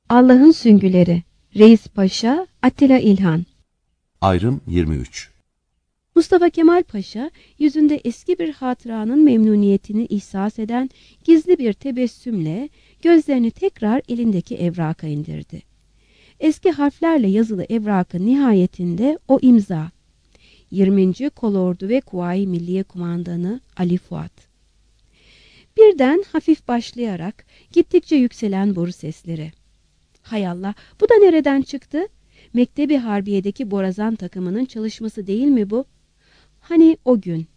Allah'ın Süngüleri. Reis Paşa, Attila İlhan. Ayrım 23. Mustafa Kemal Paşa, yüzünde eski bir hatıranın memnuniyetini ihsas eden gizli bir tebessümle gözlerini tekrar elindeki evraka indirdi. Eski harflerle yazılı evrakın nihayetinde o imza. 20. Kolordu ve Kuvayi Milliye Kumandanı Ali Fuat. Birden hafif başlayarak gittikçe yükselen boru sesleri. Hay Allah, bu da nereden çıktı? Mektebi Harbiye'deki borazan takımının çalışması değil mi bu? Hani o gün.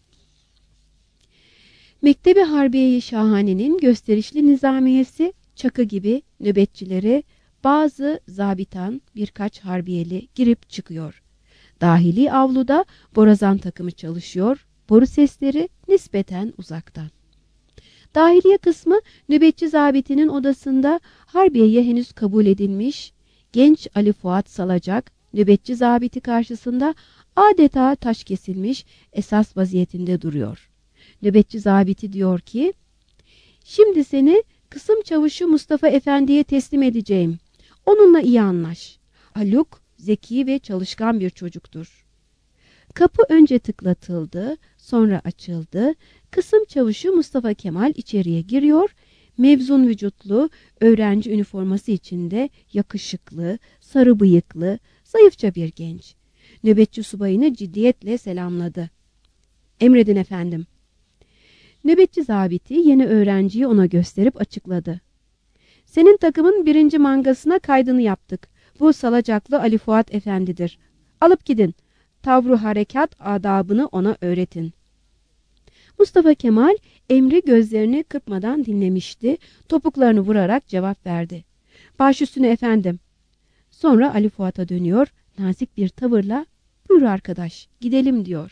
Mektebi Harbiye-i Şahane'nin gösterişli nizamiyesi çakı gibi nöbetçileri, bazı zabitan, birkaç harbiyeli girip çıkıyor. Dahili avluda borazan takımı çalışıyor, boru sesleri nispeten uzaktan. Dahiliye kısmı nöbetçi zabitinin odasında harbiyeye henüz kabul edilmiş, genç Ali Fuat Salacak, nöbetçi zabiti karşısında adeta taş kesilmiş esas vaziyetinde duruyor. Nöbetçi zabiti diyor ki, şimdi seni kısım çavuşu Mustafa Efendi'ye teslim edeceğim. Onunla iyi anlaş. Haluk zeki ve çalışkan bir çocuktur. Kapı önce tıklatıldı, sonra açıldı. Kısım çavuşu Mustafa Kemal içeriye giriyor. Mevzun vücutlu, öğrenci üniforması içinde yakışıklı, sarı bıyıklı, zayıfça bir genç. Nöbetçi subayını ciddiyetle selamladı. Emredin efendim. Nöbetçi zabiti yeni öğrenciyi ona gösterip açıkladı. Senin takımın 1. mangasına kaydını yaptık. Bu Salacaklı Ali Fuat Efendi'dir. Alıp gidin. Tavru harekat adabını ona öğretin. Mustafa Kemal emri gözlerini kırpmadan dinlemişti. Topuklarını vurarak cevap verdi. Baş üstüne efendim. Sonra Ali Fuat'a dönüyor. Nazik bir tavırla buyur arkadaş gidelim diyor.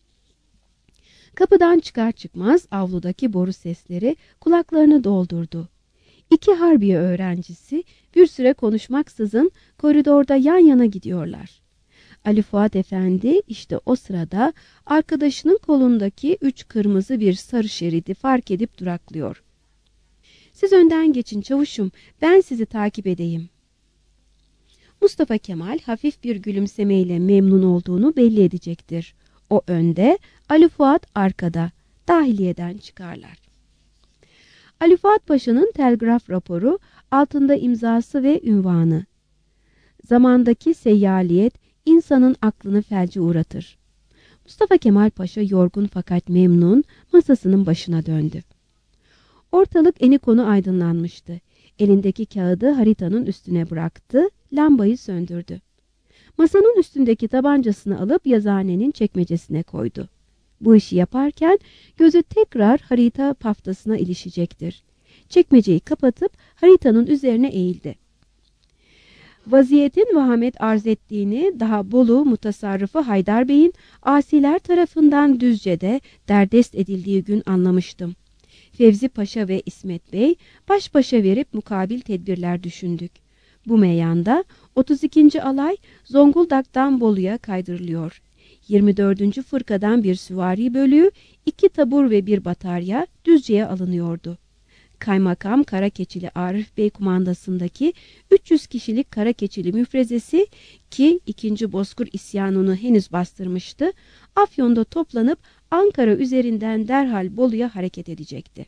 Kapıdan çıkar çıkmaz avludaki boru sesleri kulaklarını doldurdu. 2 harbiye öğrencisi bir süre konuşmaksızın koridorda yan yana gidiyorlar. Ali Fuat Efendi işte o sırada arkadaşının kolundaki 3 kırmızı bir sarı şeridi fark edip duraklıyor. Siz önden geçin çavuşum, ben sizi takip edeyim. Mustafa Kemal hafif bir gülümsemeyle memnun olduğunu belli edecektir. O önde, Ali Fuat arkada, dahiliyeden çıkarlar. Ali Fuat Paşa'nın telgraf raporu, altında imzası ve ünvanı. Zamandaki seyyaliyet insanın aklını felce uğratır. Mustafa Kemal Paşa yorgun fakat memnun masasının başına döndü. Ortalık enikonu aydınlanmıştı. Elindeki kağıdı haritanın üstüne bıraktı, lambayı söndürdü. Masanın üstündeki tabancasını alıp yazıhanenin çekmecesine koydu. Bu işi yaparken gözü tekrar harita paftasına ilişecektir. Çekmeceyi kapatıp haritanın üzerine eğildi. Vaziyetin vahamet arz ettiğini daha Bolu mutasarrıfı Haydar Bey'in asiler tarafından Düzce'de derdest edildiği gün anlamıştım. Fevzi Paşa ve İsmet Bey baş başa verip mukabil tedbirler düşündük. Bu meyanda 32. alay Zonguldak'tan Bolu'ya kaydırılıyor. 24. fırkadan bir süvari bölüğü, 2 tabur ve 1 batarya Düzce'ye alınıyordu. Kaymakam Karakeçili Arif Bey kumandasındaki 300 kişilik Karakeçili müfrezesi ki 2. Bozkır isyanını henüz bastırmıştı, Afyon'da toplanıp Ankara üzerinden derhal Bolu'ya hareket edecekti.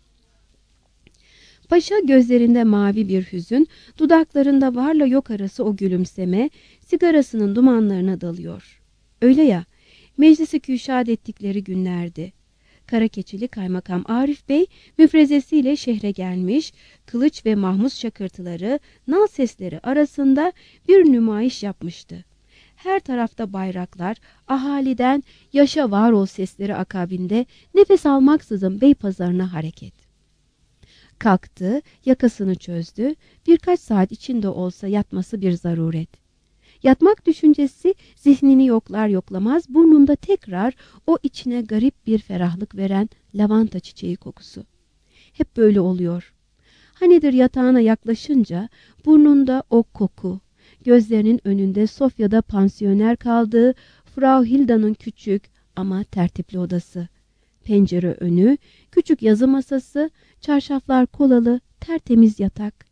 Paşa gözlerinde mavi bir hüzün, dudaklarında varla yok arası o gülümseme, sigarasının dumanlarına dalıyor. Öyle ya, meclisi küşad ettikleri günlerdi. Karakeçili Kaymakam Arif Bey müfrezesiyle şehre gelmiş, kılıç ve mahmuz şakırtıları, nal sesleri arasında bir nümayiş yapmıştı. Her tarafta bayraklar, ahaliden yaşa var ol sesleri akabinde nefes almaksızın Beypazarı'na hareket. Kalktı, yakasını çözdü, birkaç saat içinde olsa yatması bir zaruret. Yatmak düşüncesi zihnini yoklar yoklamaz burnunda tekrar o içine garip bir ferahlık veren lavanta çiçeği kokusu. Hep böyle oluyor. Hanidir yatağına yaklaşınca burnunda o koku, gözlerinin önünde Sofya'da pansiyoner kaldığı Frau Hilda'nın küçük ama tertipli odası. Pencere önü, küçük yazı masası, çarşaflar kolalı, tertemiz yatak.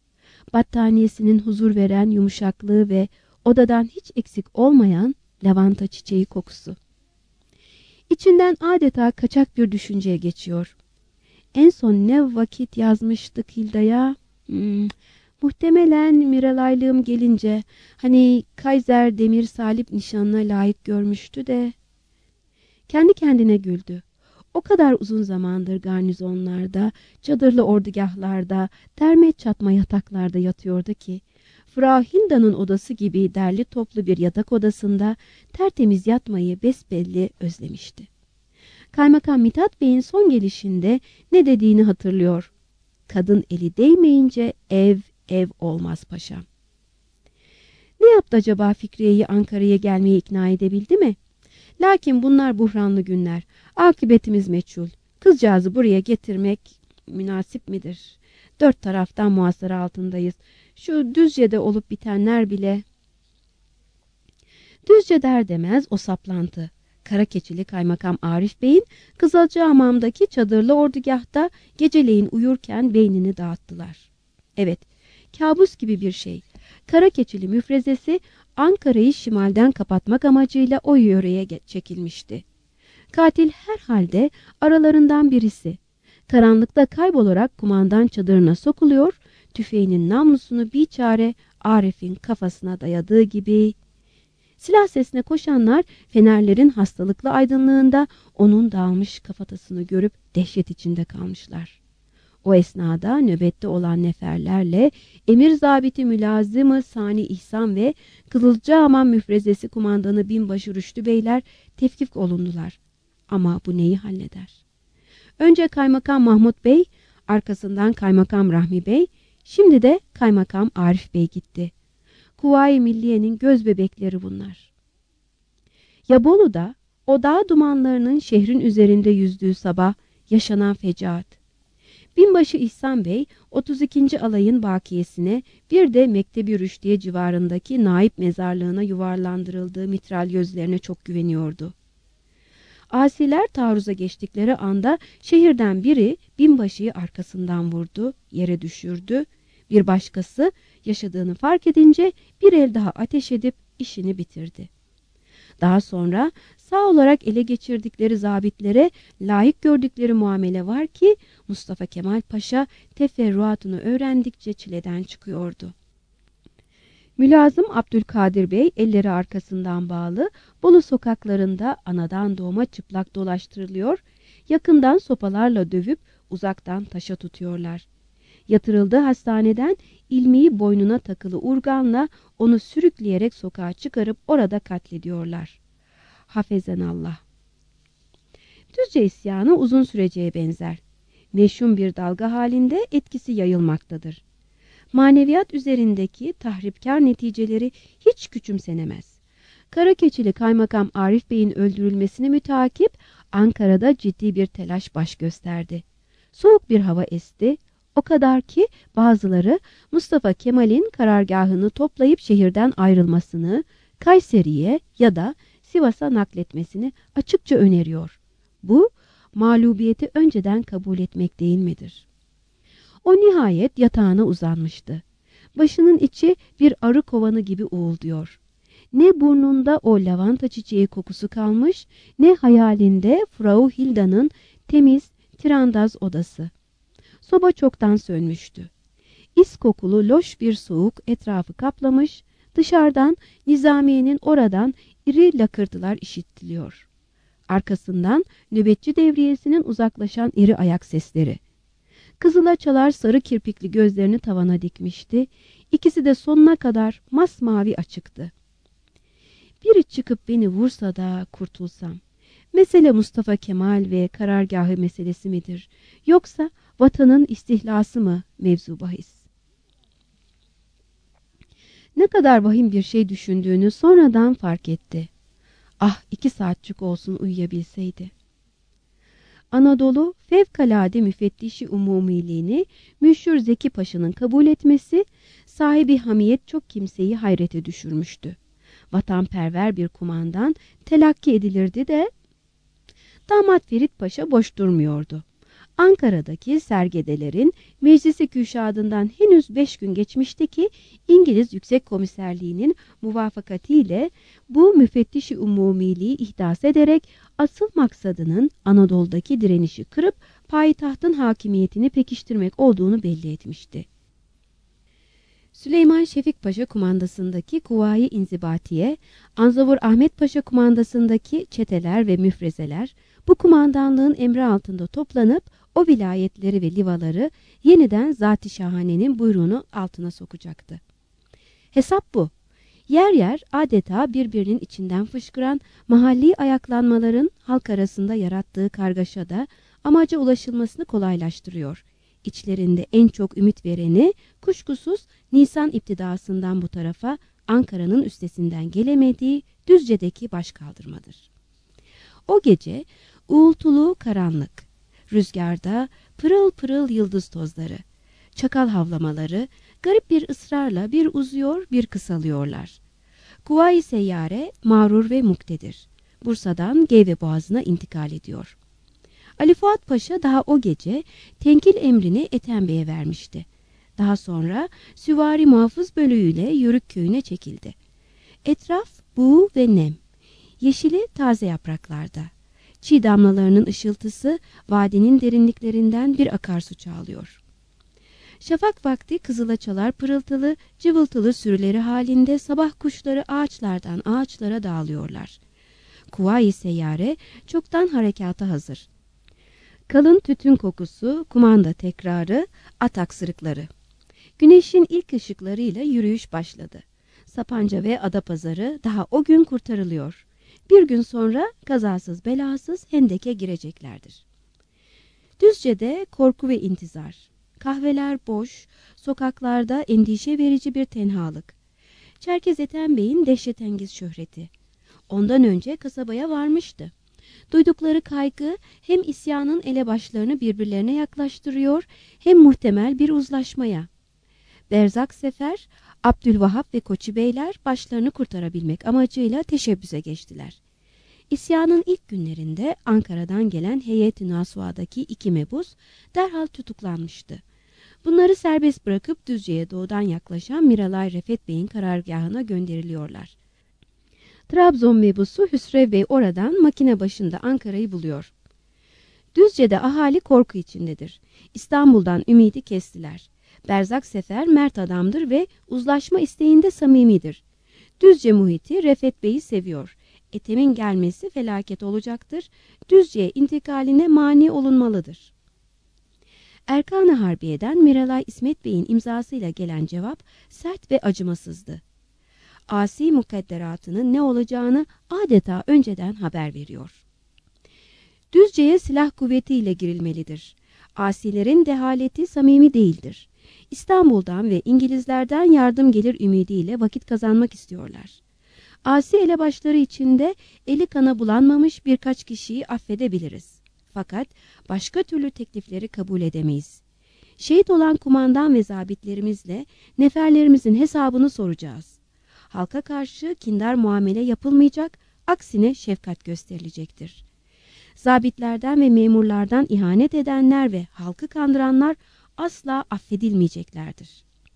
battaniyesinin huzur veren yumuşaklığı ve odadan hiç eksik olmayan lavanta çiçeği kokusu. İçinden adeta kaçak bir düşünceye geçiyor. En son ne vakit yazmıştık Hilda'ya? Muhtemelen Miralaylığım gelince, hani Kaiser Demir Salip nişanına layık görmüştü de. Kendi kendine güldü. O kadar uzun zamandır garnizonlarda, çadırlı ordugahlarda, derme çatma yataklarda yatıyordu ki, Frau Hilda'nın odası gibi derli toplu bir yatak odasında tertemiz yatmayı besbelli özlemişti. Kaymakam Mithat Bey'in son gelişinde ne dediğini hatırlıyor. Kadın eli değmeyince ev olmaz paşam. Ne yaptı acaba Fikriye'yi Ankara'ya gelmeye ikna edebildi mi? Lakin bunlar buhranlı günler. Akıbetimiz meçhul. Kızcağızı buraya getirmek münasip midir? Dört taraftan muhasara altındayız. Şu Düzce'de olup bitenler bile... Düzce der demez o saplantı. Karakeçili Kaymakam Arif Bey'in Kızılcahamam'daki çadırlı ordugahta geceleyin uyurken beynini dağıttılar. Evet, kabus gibi bir şey. Karakeçili müfrezesi Ankara'yı şimalden kapatmak amacıyla o yöreye çekilmişti. Katil herhalde aralarından birisi. Karanlıkta kaybolarak kumandan çadırına sokuluyor, tüfeğinin namlusunu biçare Arif'in kafasına dayadığı gibi... Silah sesine koşanlar fenerlerin hastalıklı aydınlığında onun dağılmış kafatasını görüp dehşet içinde kalmışlar. O esnada nöbette olan neferlerle emir zabiti mülazımı Sani İhsan ve Kızılcahamam müfrezesi kumandanı binbaşı Rüştü Beyler tevkif olundular. Ama bu neyi halleder? Önce Kaymakam Mahmut Bey, arkasından Kaymakam Rahmi Bey, şimdi de Kaymakam Arif Bey gitti. Kuvayi Milliye'nin göz bebekleri bunlar. Ya Bolu'da o dağ dumanlarının şehrin üzerinde yüzdüğü sabah yaşanan fecaat. Binbaşı İhsan Bey 32. alayın bakiyesine bir de Mektebi Rüşdiye civarındaki naip mezarlığına yuvarlandırıldığı mitralyözlerine çok güveniyordu. Asiler taarruza geçtikleri anda şehirden biri binbaşıyı arkasından vurdu, yere düşürdü. Bir başkası yaşadığını fark edince bir el daha ateş edip işini bitirdi. Daha sonra sağ olarak ele geçirdikleri zabitlere layık gördükleri muamele var ki Mustafa Kemal Paşa teferruatını öğrendikçe çileden çıkıyordu. Mülazım Abdülkadir Bey elleri arkasından bağlı Bolu sokaklarında anadan doğma çıplak dolaştırılıyor, yakından sopalarla dövüp uzaktan taşa tutuyorlar. Yatırıldığı hastaneden ilmiği boynuna takılı urganla onu sürükleyerek sokağa çıkarıp orada katlediyorlar. Hafezenallah. Düzce isyanı uzun süreceğe benzer. Meşhum bir dalga halinde etkisi yayılmaktadır. Maneviyat üzerindeki tahripkar neticeleri hiç küçümsenemez. Karakeçili Kaymakam Arif Bey'in öldürülmesini müteakip Ankara'da ciddi bir telaş baş gösterdi. Soğuk bir hava esti. O kadar ki bazıları Mustafa Kemal'in karargahını toplayıp şehirden ayrılmasını, Kayseri'ye ya da Sivas'a nakletmesini açıkça öneriyor. Bu, mağlubiyeti önceden kabul etmek değil midir? O nihayet yatağına uzanmıştı. Başının içi bir arı kovanı gibi uğulduyor. Ne burnunda o lavanta çiçeği kokusu kalmış, ne hayalinde Frau Hilda'nın temiz tirandaz odası. Soba çoktan sönmüştü. İs kokulu loş bir soğuk etrafı kaplamış, dışarıdan Nizamiye'nin oradan iri lakırtılar işitiliyor. Arkasından nöbetçi devriyesinin uzaklaşan iri ayak sesleri. Kızılaçalar sarı kirpikli gözlerini tavana dikmişti. İkisi de sonuna kadar masmavi açıktı. Biri çıkıp beni vursa da kurtulsam. Mesele Mustafa Kemal ve karargahı meselesi midir? Yoksa vatanın istihlası mı mevzu bahis? Ne kadar vahim bir şey düşündüğünü sonradan fark etti. Ah, 2 saatçik olsun uyuyabilseydi. Anadolu Fevkalade Müfettişi Umumiliğini Müşür Zeki Paşa'nın kabul etmesi sahibi hamiyet çok kimseyi hayrete düşürmüştü. Vatanperver bir kumandan telakki edilirdi de damat Ferit Paşa boş durmuyordu. Ankara'daki sergedelerin Meclisi Kürşad'ından henüz 5 gün geçmişti ki İngiliz Yüksek Komiserliği'nin muvafakatiyle bu müfettiş-i umumiliği ihdas ederek asıl maksadının Anadolu'daki direnişi kırıp payitahtın hakimiyetini pekiştirmek olduğunu belli etmişti. Süleyman Şefik Paşa kumandasındaki Kuvayi İnzibatiye, Anzavur Ahmet Paşa kumandasındaki çeteler ve müfrezeler bu kumandanlığın emri altında toplanıp o vilayetleri ve livaları yeniden Zat-ı Şahane'nin buyruğunu altına sokacaktı. Hesap bu. Yer yer adeta birbirinin içinden fışkıran mahalli ayaklanmaların halk arasında yarattığı kargaşada amaca ulaşılmasını kolaylaştırıyor. İçlerinde en çok ümit vereni kuşkusuz Nisan iptidasından bu tarafa Ankara'nın üstesinden gelemediği Düzce'deki başkaldırmadır. O gece uğultulu karanlık, rüzgarda pırıl pırıl yıldız tozları, çakal havlamaları garip bir ısrarla bir uzuyor bir kısalıyorlar. Kuvayi Seyyare mağrur ve muktedir. Bursa'dan Geyve Boğazı'na intikal ediyor. Ali Fuat Paşa daha o gece tenkil emrini Ethem Bey'e vermişti. Daha sonra süvari muhafız bölüğüyle Yörük köyüne çekildi. Etraf buğu ve nem. Yeşili taze yapraklarda. Çiğ damlalarının ışıltısı vadinin derinliklerinden bir akarsu çağlıyor. Şafak vakti kızılaçalar pırıltılı, cıvıltılı sürüleri halinde sabah kuşları ağaçlardan ağaçlara dağılıyorlar. Kuvayi Seyyare çoktan harekata hazır. Kalın tütün kokusu, kumanda tekrarı, at aksırıkları. Güneşin ilk ışıklarıyla yürüyüş başladı. Sapanca ve Adapazarı daha o gün kurtarılıyor. Bir gün sonra kazasız belasız Hendek'e gireceklerdir. Düzce'de korku ve intizar. Kahveler boş, sokaklarda endişe verici bir tenhalık. Çerkez Ethem Bey'in dehşetengiz şöhreti. Ondan önce kasabaya varmıştı. Duydukları kaygı hem isyanın elebaşlarını birbirlerine yaklaştırıyor hem muhtemel bir uzlaşmaya. Berzak Sefer, Abdülvahap ve Koçi Beyler başlarını kurtarabilmek amacıyla teşebbüse geçtiler. İsyanın ilk günlerinde Ankara'dan gelen Heyet-i Nasuha'daki 2 mebus derhal tutuklanmıştı. Bunları serbest bırakıp Düzce'ye doğudan yaklaşan Miralay Refet Bey'in karargahına gönderiliyorlar. Trabzon mebusu Hüsrev Bey oradan makine başında Ankara'yı buluyor. Düzce'de ahali korku içindedir. İstanbul'dan ümidi kestiler. Berzak Sefer mert adamdır ve uzlaşma isteğinde samimidir. Düzce muhiti Refet Bey'i seviyor. Ethem'in gelmesi felaket olacaktır. Düzce'ye intikaline mani olunmalıdır. Erkan-ı Harbiye'den Miralay İsmet Bey'in imzasıyla gelen cevap sert ve acımasızdı. Asi mukadderatının ne olacağını adeta önceden haber veriyor. Düzce'ye silah kuvvetiyle girilmelidir. Asilerin dehaleti samimi değildir. İstanbul'dan ve İngilizlerden yardım gelir ümidiyle vakit kazanmak istiyorlar. Asi elebaşları içinde eli kana bulanmamış birkaç kişiyi affedebiliriz. Fakat başka türlü teklifleri kabul edemeyiz. Şehit olan kumandan ve zabitlerimizle neferlerimizin hesabını soracağız. Halka karşı kindar muamele yapılmayacak, aksine şefkat gösterilecektir. Zabitlerden ve memurlardan ihanet edenler ve halkı kandıranlar asla affedilmeyeceklerdir.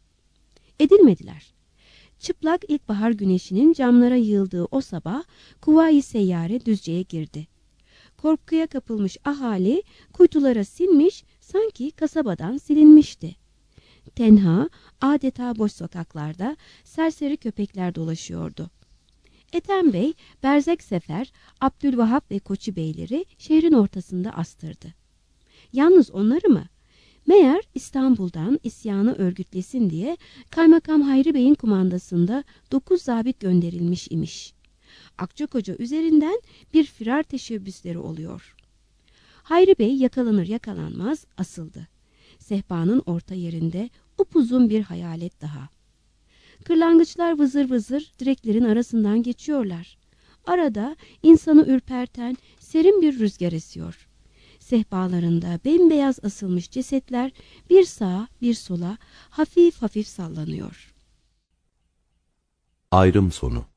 Edilmediler. Çıplak ilkbahar güneşinin camlara yığıldığı o sabah Kuvayi Seyyare Düzce'ye girdi. Korkuya kapılmış ahali kuytulara sinmiş, sanki kasabadan silinmişti. Tenha, adeta boş sokaklarda serseri köpekler dolaşıyordu. Ethem Bey, Berzek Sefer, Abdülvahap ve Koçi Beyleri şehrin ortasında astırdı. Yalnız onları mı? Meğer İstanbul'dan isyanı örgütlesin diye Kaymakam Hayri Bey'in kumandasında 9 zabit gönderilmiş imiş. Akçakoca üzerinden bir firar teşebbüsleri oluyor. Hayri Bey yakalanır yakalanmaz asıldı. Sehpanın orta yerinde upuzun bir hayalet daha. Kırlangıçlar vızır vızır direklerin arasından geçiyorlar. Arada insanı ürperten serin bir rüzgar esiyor. Sehpalarında bembeyaz asılmış cesetler bir sağa bir sola hafif hafif sallanıyor. Ayrım sonu.